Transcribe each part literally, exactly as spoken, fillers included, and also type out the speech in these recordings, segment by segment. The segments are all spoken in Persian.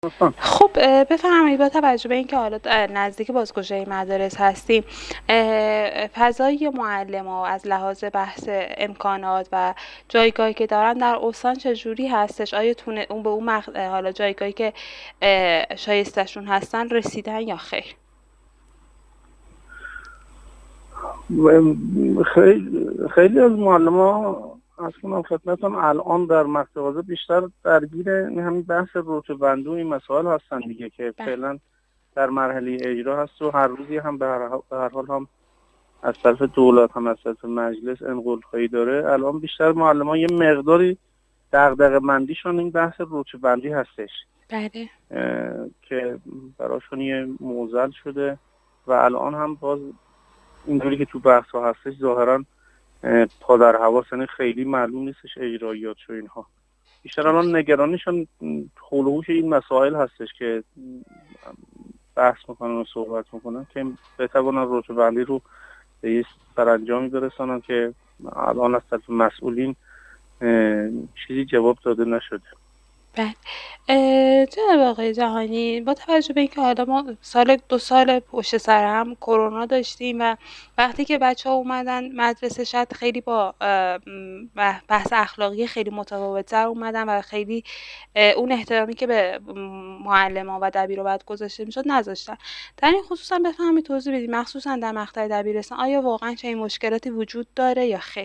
خب بفرمایید. با توجه به اینکه حالا نزدیک بازگشایی مدارس هستیم، فضای معلم‌ها از لحاظ بحث امکانات و جایگاهی که دارن در استان چجوری هستش؟ آیا تونه اون به اون مق... حالا جایگاهی که شایستشون هستن رسیدن یا خیر؟ خیلی خیلی از معلم‌ها از کنم خدمتتون الان در مغازه بیشتر درگیر همین بحث رتبه بندی و این مسائل هستن دیگه که فعلا در مرحله اجرا هست و هر روزی هم به هر حال هم از طرف دولت هم از طرف مجلس انقلاب‌خواهی داره. الان بیشتر معلم‌ها یه مقداری دغدغه‌مندیشون این بحث رتبه بندی هستش. بله. که براشون یه معضل شده و الان هم باز اینجوری که تو بحث ها هستش ظاهرا پا در هوا، یعنی خیلی معلوم نیستش اجرایات و اینها. بیشتر الان نگرانیشون حول و حوش این مسائل هستش که بحث میکنن و صحبت میکنن که بتوانن رتبه بندی رو به یه سرانجامی برسانن که الان از طرف مسئولین چیزی جواب داده نشده. بله. جناب آقای جهانی، با توجه به اینکه حالا ما سال دو سال پشت سر هم کرونا داشتیم و وقتی که بچه ها اومدن مدرسه شاید خیلی با بحث اخلاقی خیلی متفاوت‌تر اومدن و خیلی اون احترامی که به معلم‌ها و دبیرآورد گذاشته میشد نذاشتن. در این خصوصا بفهمید توضیح بدید، مخصوصا در مقطع دبیرستان آیا واقعا چنین مشکلاتی وجود داره یا خیر؟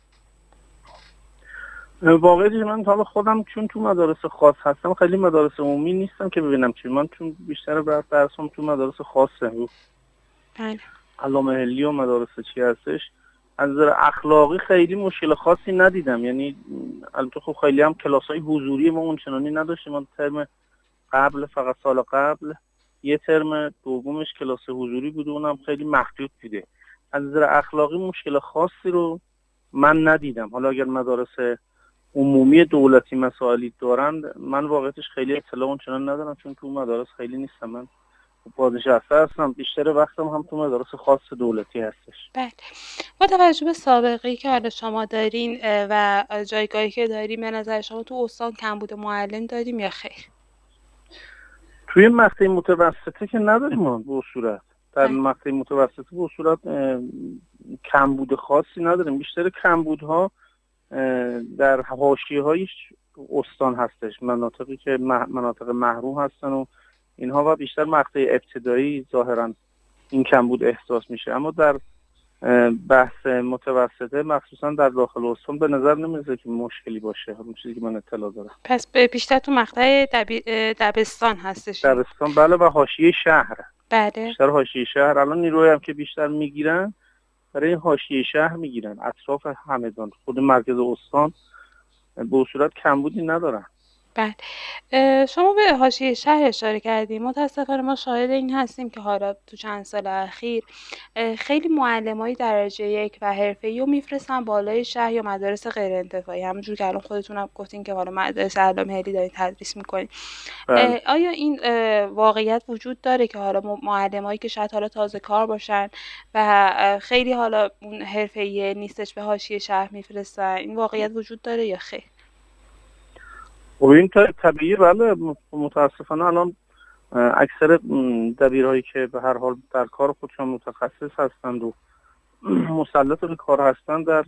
واقعیتش من تا خودم چون تو مدارس خاص هستم، خیلی مدارس عمومی نیستم که ببینم چی، من چون بیشتر بر درسم تو مدارس خاصه. بله. علامه حلی و مدارس چی هستش، از نظر اخلاقی خیلی مشکل خاصی ندیدم. یعنی البته خب خیلی هم کلاسای حضوری ما اونچنانی نداشتیم. من ترم قبل، فقط سال قبل یه ترم دومش کلاس حضوری بود و اونم خیلی محدود بوده. از نظر اخلاقی مشکل خاصی رو من ندیدم. حالا اگر مدارس عمومی دولتی مسائلی دارند، من واقعیتش خیلی اطلاع اونچنان ندارم چون تو مدارس خیلی نیستم. من بازنشسته هستم، بیشتر وقتم هم تو مدارس خاص دولتی هستش. بله. با توجه به سابقه‌ای که حالا شما دارین و جایگاهی که دارین، به نظر شما تو استان کمبود معلم داریم یا خیر؟ توی مقطع متوسطه که نداریم ما به صورت. در مقطع متوسطه به صورت کمبود خاصی نداریم. بیشتر کمبودها در حاشیه‌های استان هستش، مناطقی که مناطق محروم هستن و اینها و بیشتر مقطع ابتدایی ظاهرا این کمبود احساس میشه. اما در بحث متوسطه مخصوصا در داخل استان به نظر نمیاد که مشکلی باشه، همون چیزی که من اطلاع دارم. پس بیشتر تو مقطع دبی... دبستان هستش. دبستان بله، و حاشیه شهر. بله. بیشتر حاشیه شهر. الان نیروی هم که بیشتر میگیرن برای حاشیه شهر میگیرن، اطراف همدان. خود مرکز استان به صورت کمبودی ندارن. بله. شما به حاشیه شهر اشاره کردیم. متاسفانه ما شاهد این هستیم که حالا تو چند سال اخیر خیلی معلمای درجه یک و حرفه‌ای رو میفرستن بالای شهر یا مدارس غیر انتفاعی، همونجور که الان خودتون هم گفتین که حالا مدارس علامه حلی دارین تدریس میکنین. بله. آیا این واقعیت وجود داره که حالا معلمایی که شاید حالا تازه کار باشن و خیلی حالا اون حرفه‌ای نیستش به حاشیه شهر میفرستن؟ این واقعیت وجود داره یا خیر؟ و این طبیعی بله. متاسفانه الان اکثر دبیرهایی که به هر حال در کار خودشون متخصص هستند و مسلط به کار هستند در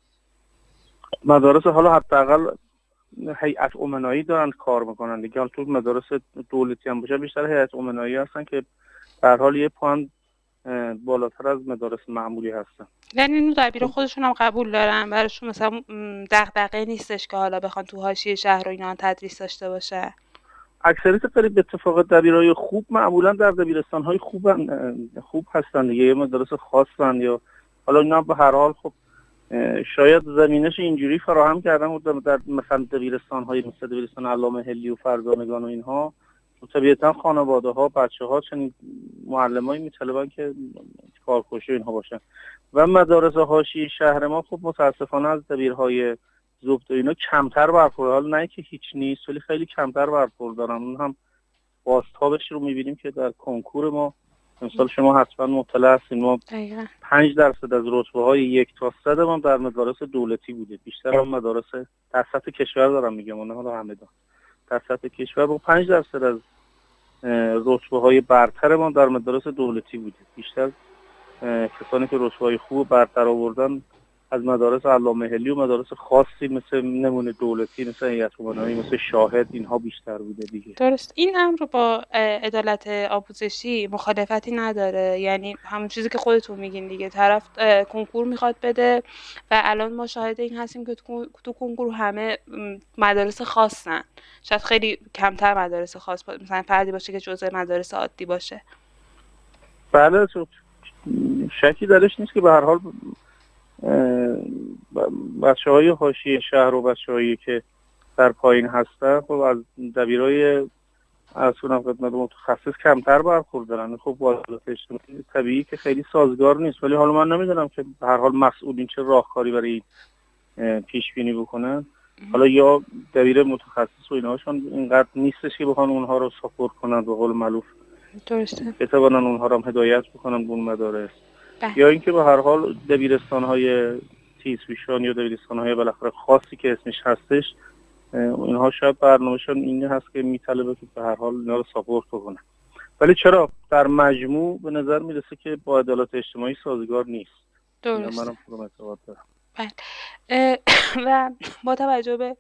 مدارس حالا حداقل هیئت امنایی دارن کار میکنن دیگه. حالا تو مدارس دولتی هم باشه بیشتر هیئت امنایی هستن که به هر حال یه پوان بالاتر از مدارس معمولی هستن. یعنی اینو دبیر خودشون هم قبول دارن، براشون مثلا دغدغه نیستش که حالا بخوان تو حاشیه شهر و اینا تدریس داشته باشه. اکثریت قریب به اتفاق دبیرای خوب معمولا در دبیرستان‌های خوب خوب هستن دیگه، یه مدارس خاصن یا حالا اینا به هر حال خب شاید زمینش اینجوری فراهم کردن و در مثلا دبیرستان‌های مثل دبیرستان علامه حلی و فرزانگان و اینها طبیعتا خانواده‌ها بچه‌ها چنین معلمایی میطلبن که کارکشی اینها باشن. و مدارس حاشیه شهر ما خب متاسفانه از دبیرهای زبط و اینا کمتر برخورد، حالا نه که هیچ نیست ولی خیلی کمتر برخوردارن. اون هم بازتابش رو میبینیم که در کنکور ما مثلا شما حتما مطلع هستین، ما پنج درصد از رتبه های یک تا صد ما در مدارس دولتی بوده. بیشتر هم مدارس در سطح کشور دارم میگم، اونها رو همه دارم در سطح کشور با پنج درصد از رتبه های برتر ما در مدارس دولتی بوده. بیشتر کسانی که رتبه های خوب برتر آوردن از مدارس علامه حلی و مدارس خاصی مثل نمونه دولتی مثل هیئت امنایی مثل شاهد اینها بیشتر بوده دیگه. درست. این امر با عدالت آموزشی مخالفتی نداره؟ یعنی همون چیزی که خودتون میگین دیگه، طرف کنکور میخواد بده و الان ما شاهد این هستیم که تو کنکور همه مدارس خاصن، شاید خیلی کمتر مدارس خاص باشه، مثلا فردی باشه که جزء مدارس عادی باشه. بله شکی درش نیست که به هر حال بچه‌های حاشیه شهر و بچه‌هایی که در پایین هستن خب از دبیرای اصولا خدمت متخصص کمتر برخوردارن. خب وضعیت اجتماعی طبیعی که خیلی سازگار نیست، ولی حالا من نمیدونم که به هر حال مسئولین چه راهکاری برای پیش بینی بکنن. حالا یا دبیر متخصص و اینهاشون اینقدر نیستش که بخوان اونها رو ساپورت کنن به قول معروف، درسته، بتوانن اونها رو هم هدایت بکنن به اون مدارس، یا اینکه به هر حال دبیرستان‌های تیزهوشان یا دبیرستان‌های بالاخره خاصی که اسمش هستش اینها شاید برنامه‌شون این هست که میطلبه که به هر حال اینا رو ساپورت بکنن. ولی چرا در مجموع به نظر میرسه که با عدالت اجتماعی سازگار نیست. درست. منم خودم اعتقاد دارم. بله. و با توجه به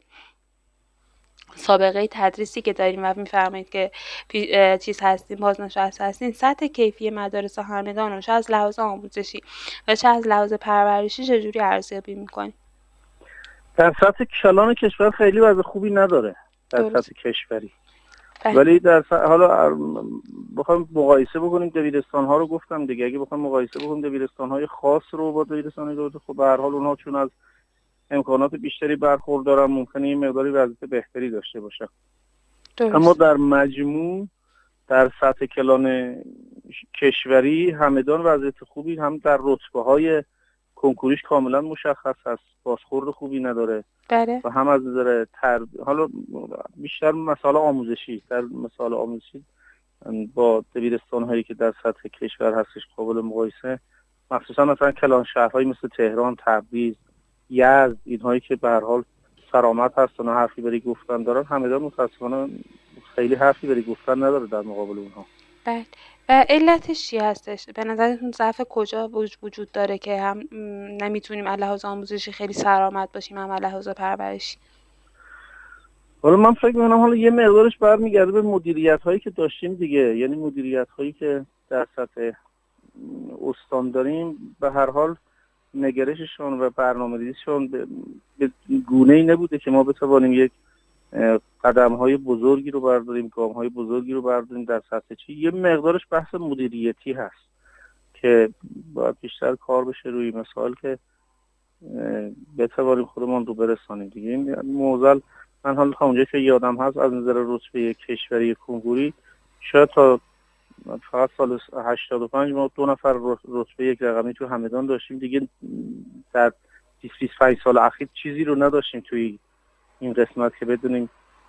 سابقه تدریسی که داریم و میفرمایید که چیز هستیم، بازنشسته هستین، سطح کیفی مدارس همدان رو چه از لحاظ آموزشی و چه از لحاظ پرورشی چجوری ارزیابی میکنید؟ در سطح کلان کشور خیلی وضع خوبی نداره در درست. سطح کشوری. بله. ولی در س... حالا بخوام مقایسه بکنیم دبیرستان ها رو گفتم دیگه، اگه بخوام مقایسه بکنیم دبیرستان های خاص رو با دبیرستان های دولتی، خب به هر حال اونها چون از امکانات بیشتری برخوردارن ممکنه یه مقداری وضعیت بهتری داشته باشن. درست. اما در مجموع در سطح کلان کشوری همدان وضعیت خوبی هم در رتبه های کنکوریش کاملا مشخص هست، بازخورد خوبی نداره. بله. و هم از نظر تر... حالا بیشتر مسائل آموزشی در مسائل آموزشی با دبیرستان هایی که در سطح کشور هستش قابل مقایسه، مخصوصا مثلا کلان شهرهایی مثل تهران، تبریز، یزد، اینهایی که به هر حال سرامت هستن و حرفی برای گفتن دارن، همدان متاسفانه خیلی حرفی برای گفتن نداره در مقابل اونها. بله. و علتش چی هستش؟ به نظرتون ضعف کجا وجود داره که هم نمیتونیم از لحاظ آموزشی خیلی سرآمد باشیم هم از لحاظ پرورشی؟ حالا من فکر می‌کنم حالا یه مقدارش برمیگرده به مدیریت‌هایی که داشتیم دیگه، یعنی مدیریت‌هایی که در سطح استان داریم به هر حال نگرششون و برنامه‌ریزیشون به گونه‌ای نبوده که ما بتوانیم یک قدم‌های بزرگی رو برداریم، گام‌های بزرگی رو برداریم در سطح چی. یه مقدارش بحث مدیریتی هست که باید بیشتر کار بشه روی مسائل که بتوانیم خودمون رو برسانیم دیگه. این موزل من حالا اونجا که یادم هست از نظر رتبه کشوری کنکوری شاید تا فقط سال هشتاد و پنج ما دو نفر رتبه یک رقمی تو همدان داشتیم دیگه. در بیست بیست و پنج سال اخیر چیزی رو نداشتیم توی این قسمت که بدونیم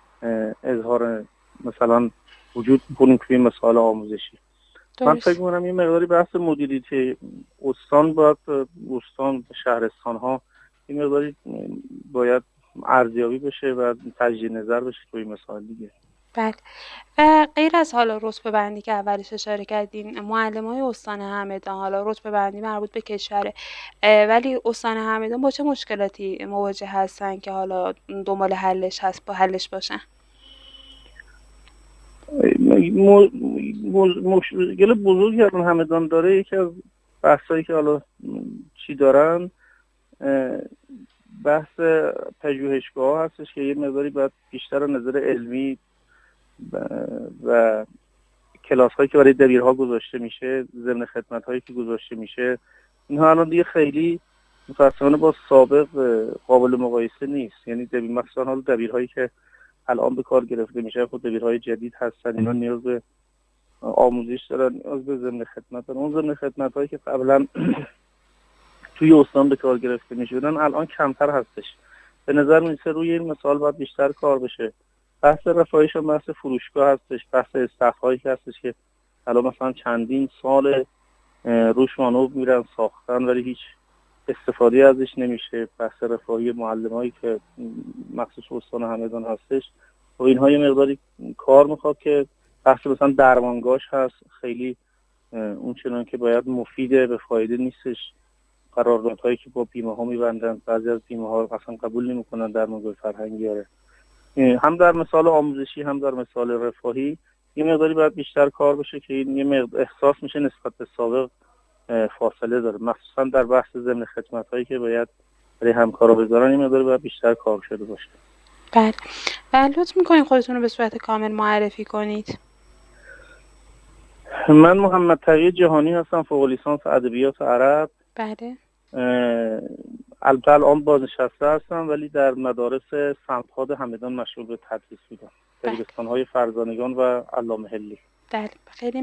اظهار مثلا وجود کنیم توی مسائل آموزشی. درست. من فکر می‌کنم این مقداری بحث مدیریت استان باید استان شهرستان ها این مقداری باید ارزیابی بشه و تجدید نظر بشه توی مسائل دیگه. بله. و غیر از حالا رتبه بندی که اولش اشاره کردین، معلمای استان همدان، حالا رتبه بندی مربوط به کشوره، ولی استان همدان با چه مشکلاتی مواجه هستن که حالا دنبال حلش هست با حلش باشن؟ مشکل بزرگی از همدان داره، یکی از بحثایی که حالا چی دارن بحث پژوهشگاه هستش که یه مقداری باید بیشتر نظر علمی و کلاس هایی که برای دبیرها گذاشته میشه، ضمن خدمت هایی که گذاشته میشه، اینها الان دیگه خیلی متأسفانه با سابق قابل مقایسه نیست. یعنی دبیر مثلا حالا دبیرهایی که الان به کار گرفته میشه خود دبیرهای جدید هستن، اینا نیاز به آموزش دارن، نیاز به ضمن خدمت دارن. اون ضمن خدمت هایی که قبلا توی استان به کار گرفته میشدن الان کمتر هستش. به نظر میرسه روی این مسائل باید بیشتر کار بشه. بحث رفاهیش هم بحث فروشگاه هستش، بحث استخ هایی که هستش که الان مثلا چندین سال روش مانور میرن ساختن ولی هیچ استفاده ازش نمیشه. بحث رفاهی معلمایی که مخصوص استان همدان هستش و اینها یه مقداری کار میخواد که بحث مثلا درمانگاش هست، خیلی اون چنان که باید مفیده، به فایده نیستش. قراردادهایی که با بیمه ها میبندن، بعضی از بیمه ها اصلا قبول نمیکنن درمانگاه فرهنگی آره. هم در مثال آموزشی هم در مثال رفاهی یه مقداری باید بیشتر کار بشه که این یه مقدار احساس میشه نسبت به سابق فاصله داره، مخصوصا در بحث ضمن خدمت هایی که باید برای همکارا بذارن این مقداری باید بیشتر کار شده باشه. بله. و لطف میکنید خودتون رو به صورت کامل معرفی کنید. من محمد تقی جهانی هستم، فوق لیسانس ادبیات عرب. بله. البته الان بازنشسته هستم ولی در مدارس سمت‌ها همدان مشغول به تدریس بودم، دبیرستان‌های فرزانگان و علامه حلی. بله. خیلی